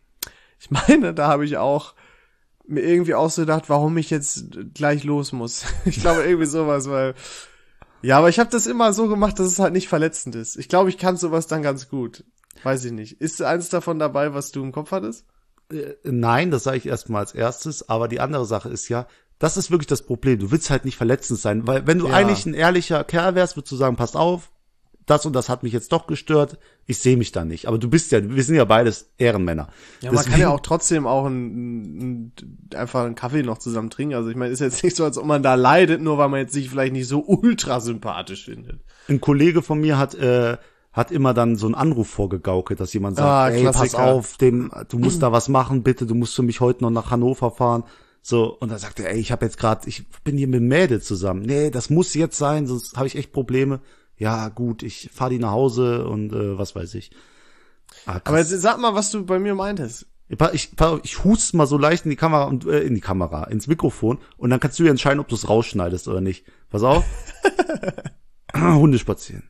auch mir irgendwie ausgedacht, warum ich jetzt gleich los muss. Ich glaube, irgendwie sowas, weil ja, aber ich habe das immer so gemacht, dass es halt nicht verletzend ist. Ich glaube, ich kann sowas dann ganz gut. Weiß ich nicht. Ist eins davon dabei, was du im Kopf hattest? Nein, das sage ich erstmal als erstes, aber die andere Sache ist ja, das ist wirklich das Problem. Du willst halt nicht verletzend sein, weil wenn du eigentlich ein ehrlicher Kerl wärst, würdest du sagen, passt auf, das und das hat mich jetzt doch gestört, ich sehe mich da nicht. Aber wir sind ja beides Ehrenmänner. Ja, man kann ja auch trotzdem auch einfach einen Kaffee noch zusammen trinken. Also ich meine, ist jetzt nicht so, als ob man da leidet, nur weil man jetzt sich vielleicht nicht so ultra sympathisch findet. Ein Kollege von mir hat immer dann so einen Anruf vorgegaukelt, dass jemand sagt, ey, pass auf, du musst da was machen, bitte, du musst für mich heute noch nach Hannover fahren. So, und dann sagt er, ey, ich bin hier mit Mädel zusammen. Nee, das muss jetzt sein, sonst habe ich echt Probleme. Ja, gut, ich fahre die nach Hause und was weiß ich. Aber jetzt sag mal, was du bei mir meintest. Ich huste mal so leicht in die Kamera ins Mikrofon und dann kannst du ja entscheiden, ob du es rausschneidest oder nicht. Pass auf. Hunde spazieren.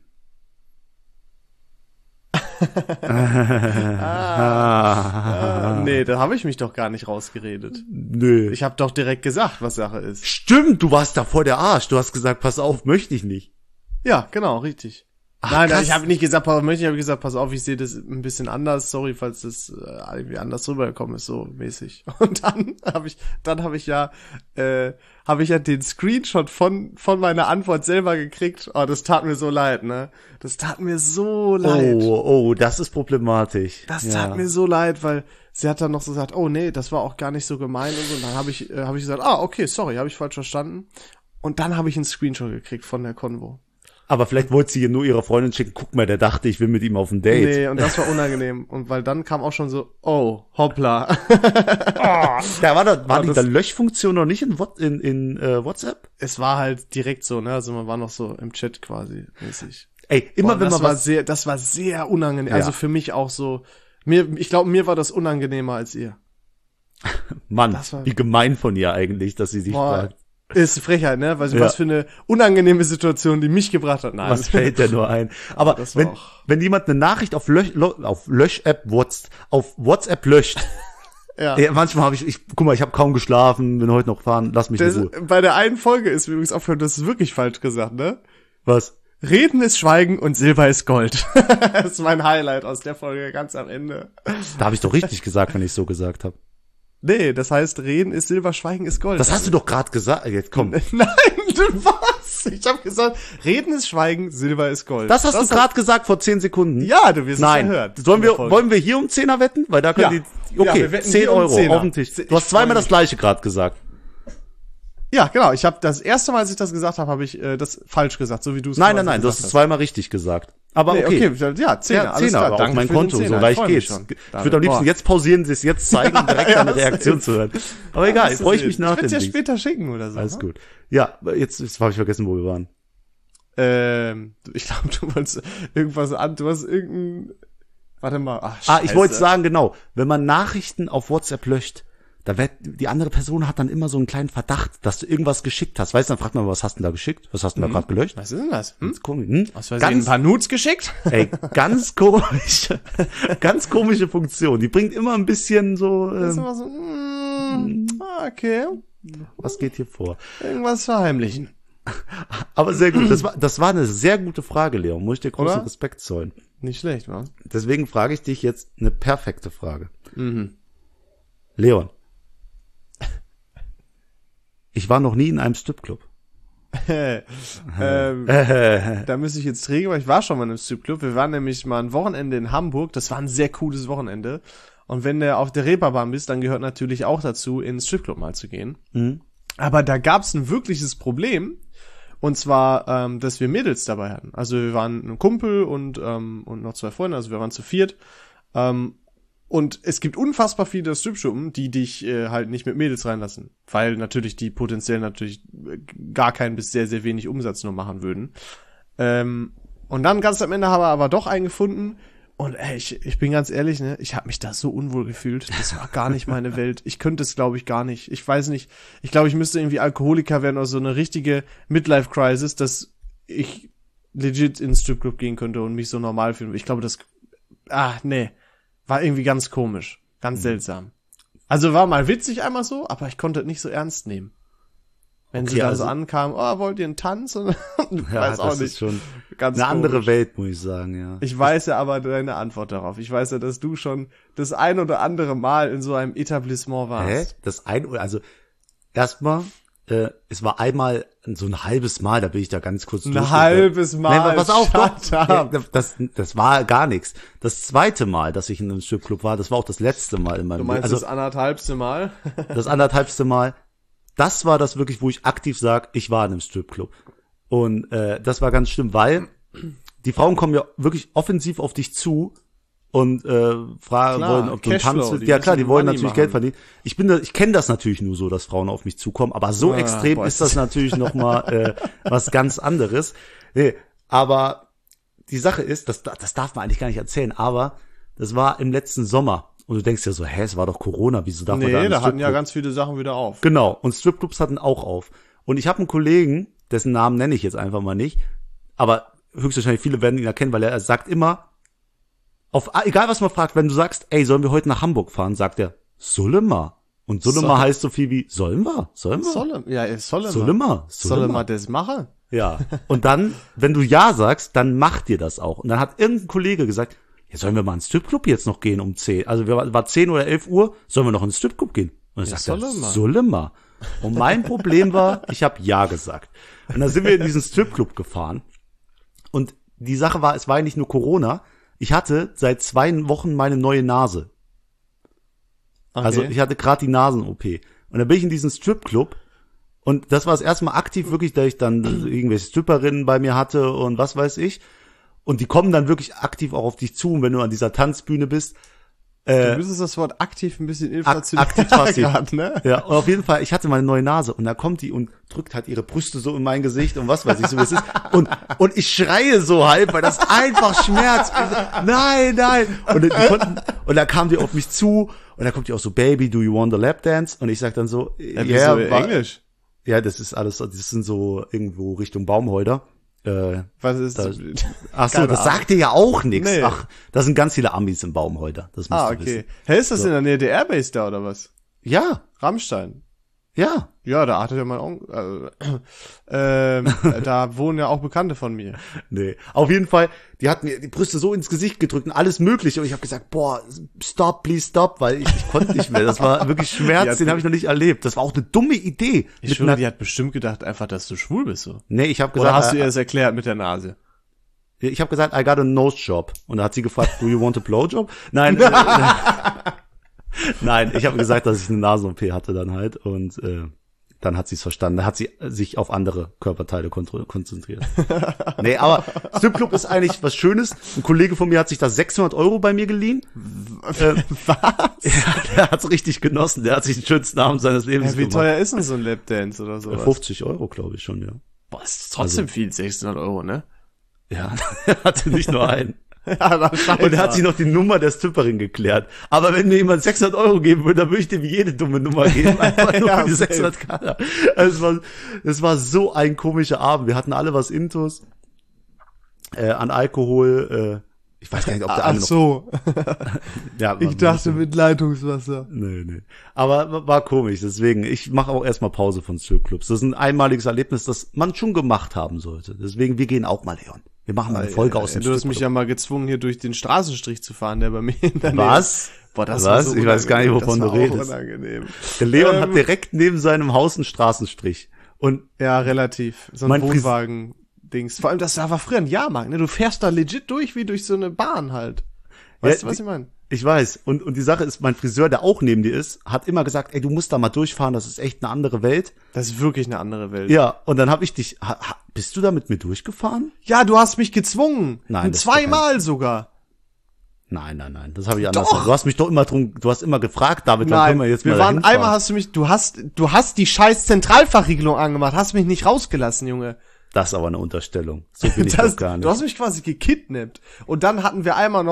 Nee, da habe ich mich doch gar nicht rausgeredet. Nö. Ich habe doch direkt gesagt, was Sache ist. Stimmt, du warst da voll der Arsch. Du hast gesagt, pass auf, möchte ich nicht. Ja, genau, richtig. Ach, nein, krass. ich habe nicht gesagt, ich habe gesagt, pass auf, ich sehe das ein bisschen anders. Sorry, falls das irgendwie anders rübergekommen ist, so mäßig. Und dann habe ich den Screenshot von meiner Antwort selber gekriegt. Oh, das tat mir so leid, ne? Das tat mir so leid. Oh, das ist problematisch. Das tat mir so leid, weil sie hat dann noch so gesagt, oh nee, das war auch gar nicht so gemeint und so. Und dann habe ich gesagt, okay, sorry, habe ich falsch verstanden. Und dann habe ich einen Screenshot gekriegt von der Konvo. Aber vielleicht wollte sie nur ihrer Freundin schicken, guck mal, der dachte, ich will mit ihm auf ein Date. Nee, und das war unangenehm. Und weil dann kam auch schon so, oh, hoppla. Da war die Löschfunktion noch nicht in WhatsApp? Es war halt direkt so, ne? Also man war noch so im Chat quasi mäßig. Ey, das war sehr unangenehm. Ja. Also für mich auch so, ich glaube, mir war das unangenehmer als ihr. Mann, wie gemein von ihr eigentlich, dass sie sich fragt. Ist Frechheit, ne? Weißt du, was für eine unangenehme Situation, die mich gebracht hat. Nein. Was fällt denn nur ein? Aber wenn jemand eine Nachricht auf WhatsApp löscht, ja. Manchmal guck mal, ich habe kaum geschlafen, bin heute noch fahren, lass mich in Ruhe. Bei der einen Folge ist mir übrigens aufgehört, das ist wirklich falsch gesagt, ne? Was? Reden ist Schweigen und Silber ist Gold. Das ist mein Highlight aus der Folge ganz am Ende. Da habe ich doch richtig gesagt, wenn ich so gesagt habe. Nee, das heißt, Reden ist Silber, Schweigen ist Gold. Das hast du doch gerade gesagt. Jetzt komm. Nein, du was? Ich habe gesagt, Reden ist Schweigen, Silber ist Gold. Das hast du gerade gesagt vor 10 Sekunden. Ja, du wirst es ja hören. Wollen wir hier um 10er wetten? Weil da können okay, ja, 10 Euro auf den Tisch. Du hast zweimal das gleiche gerade gesagt. Ja, genau. Ich habe das erste Mal, als ich das gesagt habe, habe ich das falsch gesagt, so wie du es gesagt hast. Nein, du hast es zweimal richtig gesagt. Aber okay. Ja, 10er, aber auf mein Konto, so leicht geht's. Ich würde am liebsten jetzt pausieren, es jetzt zeigen, um direkt deine Reaktion zu hören. Aber egal, freue ich mich nach dem. Ich werde ja später schicken oder so. Alles gut. Ja, jetzt habe ich vergessen, wo wir waren. Ich glaube, du wolltest irgendwas du hast irgendein, warte mal. Ich wollte sagen, genau, wenn man Nachrichten auf WhatsApp löscht, die andere Person hat dann immer so einen kleinen Verdacht, dass du irgendwas geschickt hast. Weißt du, dann fragt man, was hast du denn da geschickt? Was hast du denn da gerade gelöscht? Was ist denn das? Aus Versehen ein paar Nudes geschickt? Ey, ganz komische Funktion. Die bringt immer ein bisschen so, das ist immer so, okay. Was geht hier vor? Irgendwas verheimlichen. Aber sehr gut. Das war eine sehr gute Frage, Leon. Muss ich dir großen Respekt zollen. Nicht schlecht, wa? Deswegen frage ich dich jetzt eine perfekte Frage. Leon. Ich war noch nie in einem Stripclub. Da müsste ich jetzt trägen, weil ich war schon mal in einem Stripclub. Wir waren nämlich mal ein Wochenende in Hamburg. Das war ein sehr cooles Wochenende. Und wenn du auf der Reeperbahn bist, dann gehört natürlich auch dazu, in den Stripclub mal zu gehen. Aber da gab's ein wirkliches Problem. Und zwar, dass wir Mädels dabei hatten. Also wir waren ein Kumpel und noch 2 Freunde, also wir waren zu 4. Und es gibt unfassbar viele Stripschuppen, die dich halt nicht mit Mädels reinlassen. Weil natürlich die potenziell gar keinen bis sehr, sehr wenig Umsatz nur machen würden. Und dann ganz am Ende haben wir aber doch einen gefunden. Und ey, ich bin ganz ehrlich, ne, ich habe mich da so unwohl gefühlt. Das war gar nicht meine Welt. Ich könnte es, glaube ich, gar nicht. Ich weiß nicht. Ich glaube, ich müsste irgendwie Alkoholiker werden oder so eine richtige Midlife-Crisis, dass ich legit in den Stripclub gehen könnte und mich so normal fühlen. Ich glaube, nee, war irgendwie ganz komisch. Ganz seltsam. Also war mal witzig einmal so, aber ich konnte es nicht so ernst nehmen. Wenn sie dann so ankamen, wollt ihr einen Tanz? Und weiß auch das nicht. Ist schon ganz eine komisch. andere Welt, muss ich sagen, ja. Ich weiß ja aber deine Antwort darauf. Ich weiß ja, dass du schon das ein oder andere Mal in so einem Etablissement warst. Also erstmal, es war einmal so ein halbes Mal, da bin ich da ganz kurz durch. Ein halbes Mal. Nein, pass auf, shut up. das war gar nichts. Das zweite Mal, dass ich in einem Stripclub war, das war auch das letzte Mal in meinem Du meinst Leben. das anderthalbste Mal? Das anderthalbste Mal, das war das wirklich, wo ich aktiv sage, ich war in einem Stripclub. Und das war ganz schlimm, weil die Frauen kommen ja wirklich offensiv auf dich zu und fragen wollen, ob du einen Tanz willst. Ja klar, die wollen natürlich Geld verdienen. Ich kenne das natürlich nur so, dass Frauen auf mich zukommen, aber so extrem ist das natürlich noch mal was ganz anderes. Nee, aber die Sache ist, das darf man eigentlich gar nicht erzählen, aber das war im letzten Sommer. Und du denkst ja so, es war doch Corona, wieso darf man da da hatten ja ganz viele Sachen wieder auf. Genau, und Stripclubs hatten auch auf. Und ich habe einen Kollegen, dessen Namen nenne ich jetzt einfach mal nicht, aber höchstwahrscheinlich viele werden ihn erkennen, weil er sagt immer, egal was man fragt, wenn du sagst, ey, sollen wir heute nach Hamburg fahren, sagt er, solle mal. Und solle mal heißt so viel wie, sollen wir? Solle mal das machen? Ja, und dann, wenn du ja sagst, dann macht dir das auch. Und dann hat irgendein Kollege gesagt, ja, sollen wir mal in den Stripclub jetzt noch gehen um 10? Also war 10 oder 11 Uhr, sollen wir noch in den Stripclub gehen? Und dann sagt er, solle mal. Und mein Problem war, ich habe ja gesagt. Und dann sind wir in diesen Stripclub gefahren. Und die Sache war, es war ja nicht nur Corona. Ich hatte seit 2 Wochen meine neue Nase. Okay. Also ich hatte gerade die Nasen-OP. Und dann bin ich in diesen Stripclub. Und das war das erste Mal aktiv wirklich, da ich dann irgendwelche Stripperinnen bei mir hatte und was weiß ich. Und die kommen dann wirklich aktiv auch auf dich zu, wenn du an dieser Tanzbühne bist. Du müsstest das Wort aktiv ein bisschen inflationär aktiv passiv. grad, ne? Ja, und auf jeden Fall, ich hatte meine neue Nase und da kommt die und drückt halt ihre Brüste so in mein Gesicht und was weiß ich so, wie es ist. Und ich schreie so halb, weil das einfach schmerzt. Nein. Und dann kam die auf mich zu und dann kommt die auch so, Baby, do you want a lap dance? Und ich sag dann so, ja, Englisch. Ja, das sind so irgendwo Richtung Baumhäuder. Was ist das? Ach so, das sagt dir ja auch nichts. Nee. Ach, da sind ganz viele Amis im Baumhäuder. Das musst du okay. wissen. Hey, ist das in der Nähe der Airbase da oder was? Ja. Rammstein. Ja. Ja, da hatte ja mein Onkel, da wohnen ja auch Bekannte von mir. Nee, auf jeden Fall, die hat mir die Brüste so ins Gesicht gedrückt und alles mögliche und ich habe gesagt, boah, stop, please stop, weil ich konnte nicht mehr. Das war wirklich Schmerz, den habe ich noch nicht erlebt. Das war auch eine dumme Idee. Ich schwöre, die hat bestimmt gedacht einfach, dass du schwul bist so. Nee, ich habe gesagt, oder hast du ihr das erklärt mit der Nase? Ich habe gesagt, I got a nose job und da hat sie gefragt, do you want a blowjob? Nein. Nein, ich habe gesagt, dass ich eine Nasen-OP hatte dann halt und dann hat sie es verstanden. Da hat sie sich auf andere Körperteile konzentriert. Nee, aber Stripclub ist eigentlich was Schönes. Ein Kollege von mir hat sich da 600 € bei mir geliehen. Was? Ja, der hat's richtig genossen. Der hat sich den schönsten Abend seines Lebens gemacht. Wie teuer ist denn so ein Lapdance oder so? 50 €, glaube ich schon, ja. Boah, das ist trotzdem viel, 600 €, ne? Ja, er hatte nicht nur einen. Ja, und er hat sich noch die Nummer der Stripperin geklärt. Aber wenn mir jemand 600 € geben würde, dann würde ich dem jede dumme Nummer geben. Einfach nur für die 600 K. Es war so ein komischer Abend. Wir hatten alle was Intus. An Alkohol. Ich weiß gar nicht, ob der eine noch... Ach so. Ja, ich dachte mit Leitungswasser. Nee. Aber war komisch. Deswegen, ich mache auch erstmal Pause von Stripclubs. Das ist ein einmaliges Erlebnis, das man schon gemacht haben sollte. Deswegen, wir gehen auch mal, Leon. Wir machen mal eine Folge aus dem Du hast mich ja mal gezwungen, hier durch den Straßenstrich zu fahren, der bei mir in der Nähe. Was? Boah, das Was? war so ich weiß gar nicht, wovon du redest. Unangenehm. Der Leon hat direkt neben seinem Haus einen Straßenstrich. Und ja, relativ. So ein Wohnwagen-Dings. Vor allem, das da war früher ein Jahrmarkt, ne? Du fährst da legit durch, wie durch so eine Bahn halt. Weißt du, was ich meine? Ich weiß. Und die Sache ist, mein Friseur, der auch neben dir ist, hat immer gesagt, ey, du musst da mal durchfahren, das ist echt eine andere Welt. Das ist wirklich eine andere Welt. Ja, und dann habe ich dich, bist du da mit mir durchgefahren? Ja, du hast mich gezwungen. Nein. Und zweimal sogar. Nein, das habe ich anders. Du hast mich doch immer du hast immer gefragt, David, wann können wir jetzt mal hinfahren? Einmal hast du mich, du hast die scheiß Zentralverriegelung angemacht, hast mich nicht rausgelassen, Junge. Das ist aber eine Unterstellung. So bin ich doch gar nicht. Du hast mich quasi gekidnappt. Und dann hatten wir einmal noch,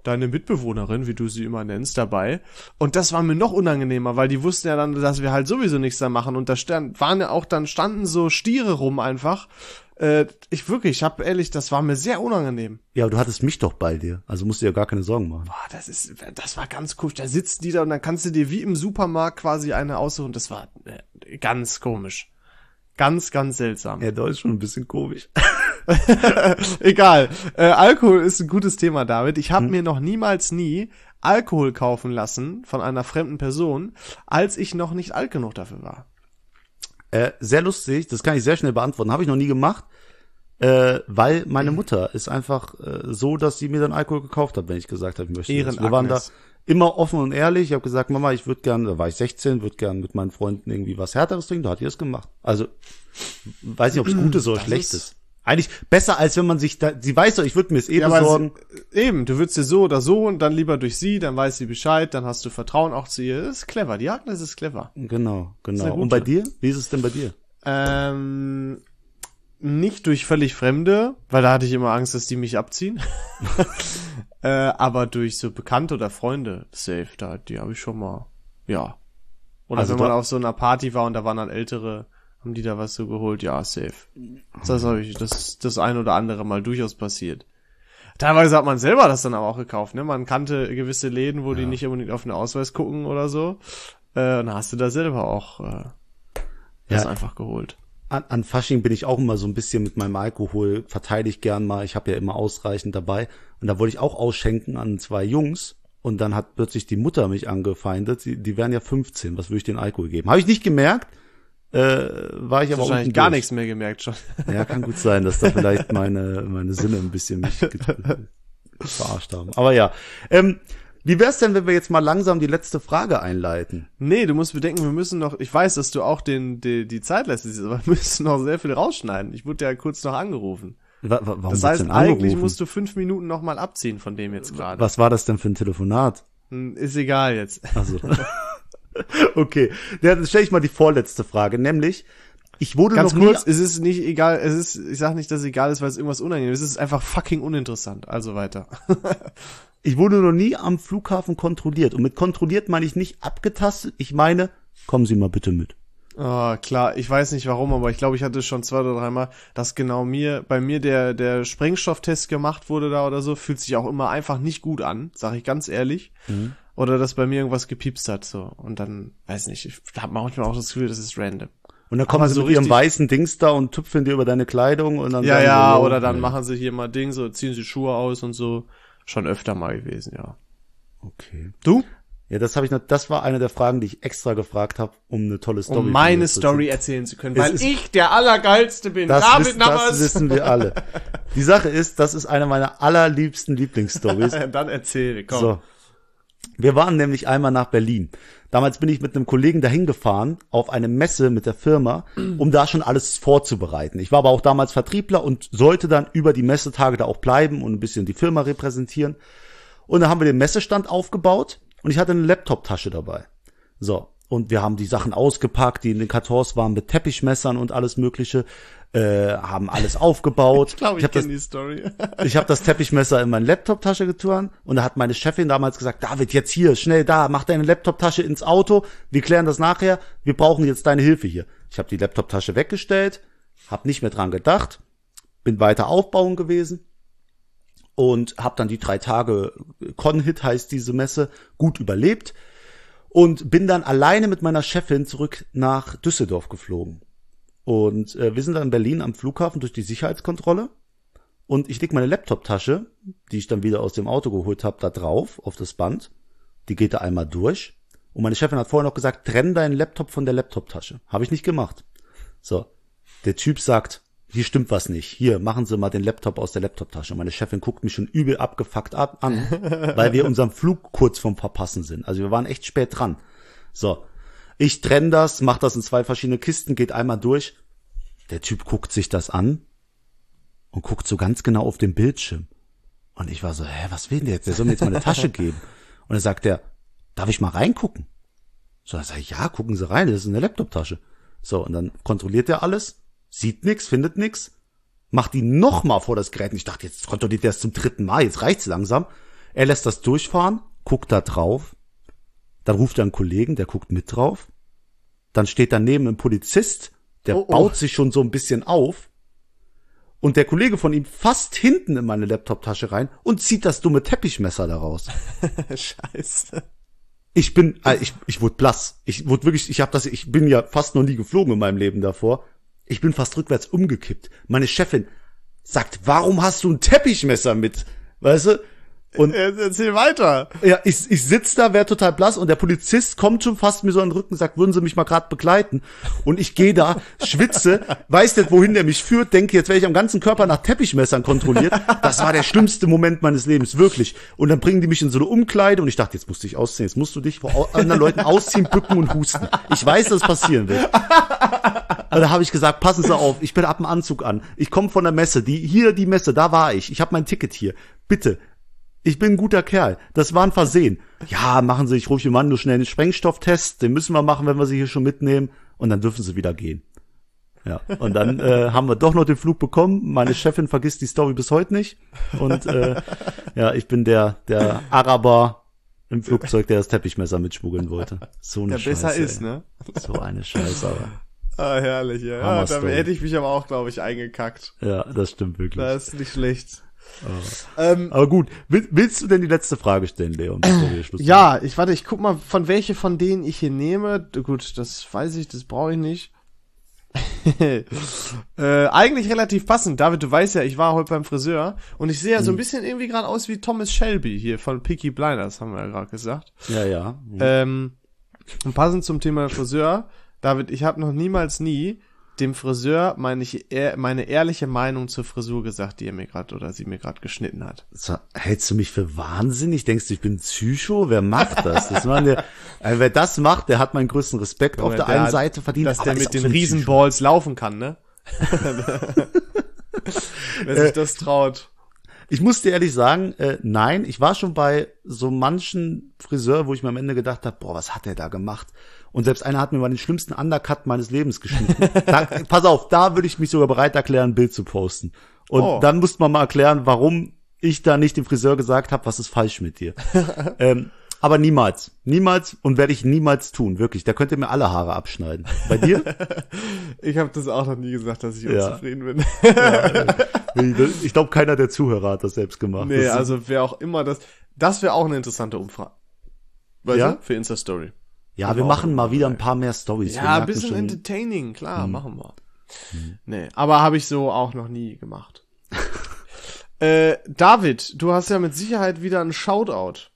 deine Mitbewohnerin, wie du sie immer nennst, dabei. Und das war mir noch unangenehmer, weil die wussten ja dann, dass wir halt sowieso nichts da machen. Und da standen so Stiere rum einfach. Ich hab ehrlich, das war mir sehr unangenehm. Ja, aber du hattest mich doch bei dir, also musst du ja gar keine Sorgen machen. Boah, das war ganz komisch. Da sitzen die da und dann kannst du dir wie im Supermarkt quasi eine aussuchen. Das war ganz komisch. Ganz, ganz seltsam. Ja, das ist schon ein bisschen komisch. Egal. Alkohol ist ein gutes Thema, David. Ich habe mir noch nie Alkohol kaufen lassen von einer fremden Person, als ich noch nicht alt genug dafür war. Sehr lustig, das kann ich sehr schnell beantworten. Habe ich noch nie gemacht, weil meine Mutter ist einfach so, dass sie mir dann Alkohol gekauft hat, wenn ich gesagt habe, ich möchte das. Wir waren da immer offen und ehrlich. Ich habe gesagt, Mama, ich würde gern, da war ich 16, würde gern mit meinen Freunden irgendwie was Härteres trinken. Da hat die das gemacht. Also, weiß nicht, ob es gut ist oder schlecht ist. Eigentlich besser, als wenn man sich da, sie weiß doch, ich würde mir es besorgen. Du würdest dir so oder so und dann lieber durch sie, dann weiß sie Bescheid, dann hast du Vertrauen auch zu ihr. Das ist clever, die Agnes ist clever. Genau. Und bei dir? Wie ist es denn bei dir? Nicht durch völlig Fremde, weil da hatte ich immer Angst, dass die mich abziehen. Aber durch so Bekannte oder Freunde, safe, die habe ich schon mal, ja. Oder also wenn man auf so einer Party war und da waren dann Ältere, haben die da was so geholt? Ja, safe. Das ein oder andere mal durchaus passiert. Teilweise hat man selber das dann aber auch gekauft, ne? Man kannte gewisse Läden, wo die nicht unbedingt auf den Ausweis gucken oder so. Dann hast du da selber auch das einfach geholt. An Fasching bin ich auch immer so ein bisschen mit meinem Alkohol, verteile ich gern mal. Ich habe ja immer ausreichend dabei. Und da wollte ich auch ausschenken an 2 Jungs. Und dann hat plötzlich die Mutter mich angefeindet. Die wären ja 15. Was würde ich den Alkohol geben? Habe ich nicht gemerkt. War ich aber wahrscheinlich gar nichts mehr gemerkt schon. Ja, kann gut sein, dass da vielleicht meine Sinne ein bisschen mich verarscht haben. Aber ja, wie wär's denn, wenn wir jetzt mal langsam die letzte Frage einleiten? Nee, du musst bedenken, wir müssen noch, ich weiß, dass du auch die Zeit lässt, aber wir müssen noch sehr viel rausschneiden. Ich wurde ja kurz noch angerufen. Warum das heißt, eigentlich musst du 5 Minuten noch mal abziehen von dem jetzt gerade. Was war das denn für ein Telefonat? Ist egal jetzt. Ach so. Okay, dann stelle ich mal die vorletzte Frage, nämlich, ich wurde ganz noch kurz, es ist nicht egal, ich sag nicht, dass es egal ist, weil es irgendwas unangenehm ist, es ist einfach fucking uninteressant, also weiter. Ich wurde noch nie am Flughafen kontrolliert und mit kontrolliert meine ich nicht abgetastet, ich meine, kommen Sie mal bitte mit. Oh, klar, ich weiß nicht warum, aber ich glaube, ich hatte schon 2 oder 3 Mal, dass genau bei mir der Sprengstofftest gemacht wurde da oder so, fühlt sich auch immer einfach nicht gut an, sag ich ganz ehrlich. Mhm. Oder dass bei mir irgendwas gepiepst hat, so. Und dann, weiß nicht, ich habe manchmal auch das Gefühl, das ist random. Und dann kommen sie so mit ihrem weißen Dings da und tüpfeln dir über deine Kleidung und dann ja, oder dann machen sie hier mal Ding, so ziehen sie Schuhe aus und so. Schon öfter mal gewesen, ja. Okay. Du? Ja, das war eine der Fragen, die ich extra gefragt habe, um eine tolle Story um meine Story erzählen zu können, weil ich der Allergeilste bin. Das wissen wir alle. Die Sache ist, das ist eine meiner allerliebsten Lieblingsstories. Dann erzähl, komm. So. Wir waren nämlich einmal nach Berlin. Damals bin ich mit einem Kollegen dahin gefahren, auf eine Messe mit der Firma, um da schon alles vorzubereiten. Ich war aber auch damals Vertriebler und sollte dann über die Messetage da auch bleiben und ein bisschen die Firma repräsentieren. Und dann haben wir den Messestand aufgebaut und ich hatte eine Laptop-Tasche dabei. So, und wir haben die Sachen ausgepackt, die in den Kartons waren mit Teppichmessern und alles Mögliche, haben alles aufgebaut. Ich glaube, ich kenne die Story. Ich habe das Teppichmesser in meine Laptoptasche getan und da hat meine Chefin damals gesagt, David, jetzt hier, schnell da, mach deine Laptoptasche ins Auto, wir klären das nachher, wir brauchen jetzt deine Hilfe hier. Ich habe die Laptoptasche weggestellt, habe nicht mehr dran gedacht, bin weiter aufbauen gewesen und habe dann die 3 Tage Con-Hit, heißt diese Messe, gut überlebt und bin dann alleine mit meiner Chefin zurück nach Düsseldorf geflogen. Und wir sind dann in Berlin am Flughafen durch die Sicherheitskontrolle und ich leg meine Laptoptasche, die ich dann wieder aus dem Auto geholt habe, da drauf, auf das Band. Die geht da einmal durch. Und meine Chefin hat vorher noch gesagt, trenn deinen Laptop von der Laptoptasche. Habe ich nicht gemacht. So, der Typ sagt, hier stimmt was nicht. Hier, machen Sie mal den Laptop aus der Laptoptasche. Und meine Chefin guckt mich schon übel abgefuckt an, weil wir unseren Flug kurz vorm Verpassen sind. Also wir waren echt spät dran. So. Ich trenne das, mach das in 2 verschiedene Kisten, geht einmal durch. Der Typ guckt sich das an und guckt so ganz genau auf den Bildschirm. Und ich war so, was will der jetzt? Der soll mir jetzt meine Tasche geben. Und dann sagt er, darf ich mal reingucken? So, dann sag ich, ja, gucken Sie rein, das ist eine Laptoptasche. So, und dann kontrolliert er alles, sieht nix, findet nix, macht die nochmal vor das Gerät. Und ich dachte, jetzt kontrolliert er es zum 3. Mal, jetzt reicht's langsam. Er lässt das durchfahren, guckt da drauf, dann ruft er einen Kollegen, der guckt mit drauf, dann steht daneben ein Polizist, der baut sich schon so ein bisschen auf und der Kollege von ihm fasst hinten in meine Laptoptasche rein und zieht das dumme Teppichmesser daraus. Scheiße. Ich wurde blass. Ich bin ja fast noch nie geflogen in meinem Leben davor. Ich bin fast rückwärts umgekippt. Meine Chefin sagt, warum hast du ein Teppichmesser mit? Weißt du? Und erzähl weiter. ja, ich sitz da, wär total blass und der Polizist kommt schon fast mir so an den Rücken, sagt, würden Sie mich mal gerade begleiten? Und ich gehe da, schwitze, weiß nicht, wohin der mich führt, denke, jetzt werde ich am ganzen Körper nach Teppichmessern kontrolliert. Das war der schlimmste Moment meines Lebens, wirklich. Und dann bringen die mich in so eine Umkleide und ich dachte, jetzt musst du dich ausziehen, jetzt musst du dich vor anderen Leuten ausziehen, bücken und husten. Ich weiß, dass es passieren wird. Und da habe ich gesagt, passen Sie auf, ich bin ab dem Anzug an. Ich komme von der Messe, die Messe, da war ich. Ich habe mein Ticket hier. Bitte. Ich bin ein guter Kerl. Das war ein Versehen. Ja, machen Sie, ich rufe Ihnen an, nur schnell einen Sprengstofftest. Den müssen wir machen, wenn wir Sie hier schon mitnehmen. Und dann dürfen Sie wieder gehen. Ja. Und dann haben wir doch noch den Flug bekommen. Meine Chefin vergisst die Story bis heute nicht. Und ja, ich bin der Araber im Flugzeug, der das Teppichmesser mitschmuggeln wollte. So eine Scheiße. Der besser ist, ne? So eine Scheiße, aber. Ah, herrlich, ja. Ja, da hätte ich mich aber auch, glaube ich, eingekackt. Ja, das stimmt wirklich. Das ist nicht schlecht. Oh. Aber gut, willst du denn die letzte Frage stellen, Leon? Ja, ich guck mal, von welche von denen ich hier nehme. Gut, das weiß ich, das brauche ich nicht. Eigentlich relativ passend. David, du weißt ja, ich war heute beim Friseur und ich sehe ja so ein bisschen irgendwie gerade aus wie Thomas Shelby hier von Peaky Blinders, haben wir ja gerade gesagt. Ja. Und passend zum Thema Friseur, David, ich habe noch niemals dem Friseur meine ehrliche Meinung zur Frisur gesagt, die er mir gerade oder sie mir gerade geschnitten hat. Hältst du mich für wahnsinnig? Denkst du, ich bin Psycho? Wer macht das? Wer das macht, der hat meinen größten Respekt auf der einen Seite verdient. Dass der mit den Riesenballs laufen kann, ne? Wer sich das traut. Ich muss dir ehrlich sagen, nein, ich war schon bei so manchen Friseur, wo ich mir am Ende gedacht habe, boah, was hat der da gemacht? Und selbst einer hat mir mal den schlimmsten Undercut meines Lebens geschnitten. Pass auf, da würde ich mich sogar bereit erklären, ein Bild zu posten. Und dann musste man mal erklären, warum ich da nicht dem Friseur gesagt habe, was ist falsch mit dir. Aber niemals und werde ich niemals tun, wirklich. Da könnt ihr mir alle Haare abschneiden. Bei dir? Ich habe das auch noch nie gesagt, dass ich unzufrieden bin. Ja. Ich glaube, keiner der Zuhörer hat das selbst gemacht. Nee, also wer auch immer das wäre auch eine interessante Umfrage. Weißt du? Für Insta-Story. Ja, wir machen mal wieder ein paar mehr Stories. Ja, ein bisschen entertaining, klar, machen wir. Nee, aber habe ich so auch noch nie gemacht. David, du hast ja mit Sicherheit wieder einen Shoutout.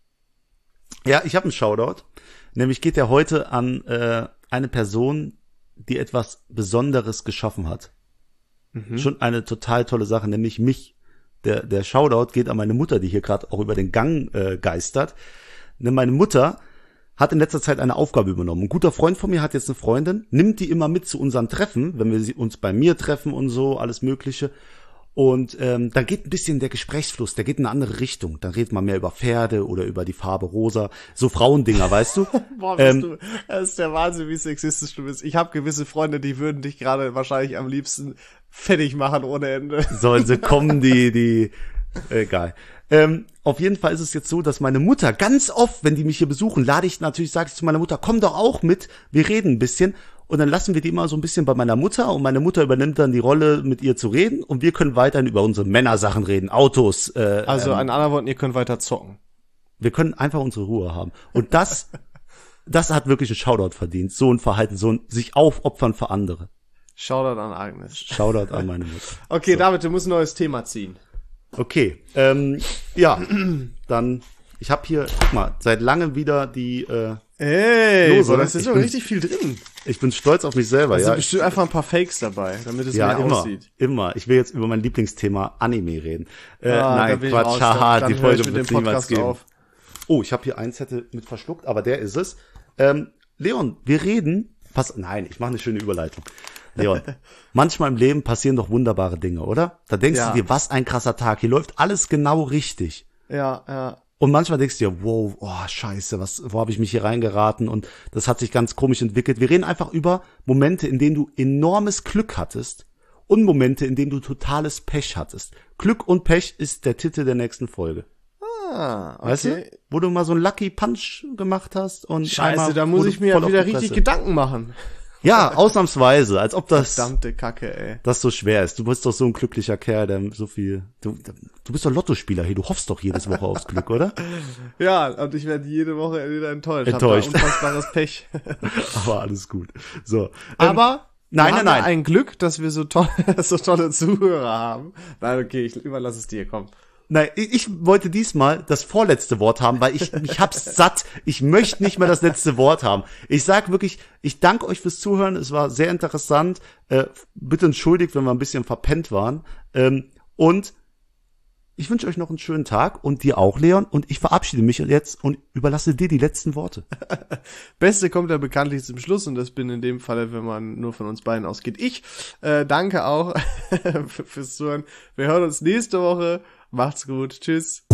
Ja, ich habe einen Shoutout. Nämlich geht der heute an eine Person, die etwas Besonderes geschaffen hat. Schon eine total tolle Sache, nämlich mich. Der Shoutout geht an meine Mutter, die hier gerade auch über den Gang geistert. Denn meine Mutter hat in letzter Zeit eine Aufgabe übernommen. Ein guter Freund von mir hat jetzt eine Freundin, nimmt die immer mit zu unseren Treffen, wenn wir uns bei mir treffen und so, alles Mögliche. Und dann geht ein bisschen der Gesprächsfluss, der geht in eine andere Richtung. Dann redet man mehr über Pferde oder über die Farbe rosa. So Frauendinger, weißt du? Boah, das ist der Wahnsinn, wie sexistisch du bist. Ich habe gewisse Freunde, die würden dich gerade wahrscheinlich am liebsten fertig machen ohne Ende. Sollen sie kommen, egal. Auf jeden Fall ist es jetzt so, dass meine Mutter ganz oft, wenn die mich hier besuchen, sage ich zu meiner Mutter, komm doch auch mit, wir reden ein bisschen. Und dann lassen wir die immer so ein bisschen bei meiner Mutter und meine Mutter übernimmt dann die Rolle, mit ihr zu reden und wir können weiterhin über unsere Männersachen reden, Autos. Also in anderen Worten, ihr könnt weiter zocken. Wir können einfach unsere Ruhe haben. Und das hat wirklich einen Shoutout verdient. So ein Verhalten, so ein sich aufopfern für andere. Shoutout an Agnes. Shoutout an meine Mutter. Okay, so. David, du musst ein neues Thema ziehen. Okay, ja, dann, ich habe hier, guck mal, seit langem wieder die Lose. Da ist so richtig viel drin. Ich bin stolz auf mich selber, ja. Bestimmt einfach ein paar Fakes dabei, damit es mehr aussieht. Immer. Ich will jetzt über mein Lieblingsthema Anime reden. Nein, Quatsch, haha, die Folge wird niemals geben. Auf. Oh, ich habe hier einen Zettel mit verschluckt, aber der ist es. Leon, wir reden, ich mache eine schöne Überleitung. Leon, manchmal im Leben passieren doch wunderbare Dinge, oder? Da denkst du dir, was ein krasser Tag, hier läuft alles genau richtig. Ja. Und manchmal denkst du dir, wow, scheiße, wo habe ich mich hier reingeraten und das hat sich ganz komisch entwickelt. Wir reden einfach über Momente, in denen du enormes Glück hattest und Momente, in denen du totales Pech hattest. Glück und Pech ist der Titel der nächsten Folge. Ah, okay. Weißt du? Wo du mal so einen Lucky Punch gemacht hast und Scheiße, da muss ich mir ja wieder richtig Gedanken machen. Ja, ausnahmsweise, als ob das Verdammte Kacke, ey. das so schwer ist. Du bist doch so ein glücklicher Kerl, der so viel. Du bist doch Lottospieler hier, du hoffst doch jedes Woche aufs Glück, oder? Ja, und ich werde jede Woche wieder enttäuscht. Enttäuscht. Hab da unfassbares Pech. Aber alles gut. So. Aber nein. wir haben ein Glück, dass wir so tolle Zuhörer haben. Nein, okay, ich überlasse es dir, komm. Nein, ich wollte diesmal das vorletzte Wort haben, weil ich hab's satt. Ich möchte nicht mehr das letzte Wort haben. Ich sag wirklich, ich danke euch fürs Zuhören. Es war sehr interessant. Bitte entschuldigt, wenn wir ein bisschen verpennt waren. Und ich wünsche euch noch einen schönen Tag und dir auch, Leon. Und ich verabschiede mich jetzt und überlasse dir die letzten Worte. Beste kommt ja bekanntlich zum Schluss und das bin in dem Falle, wenn man nur von uns beiden ausgeht. Ich danke auch fürs Zuhören. Wir hören uns nächste Woche. Macht's gut. Tschüss.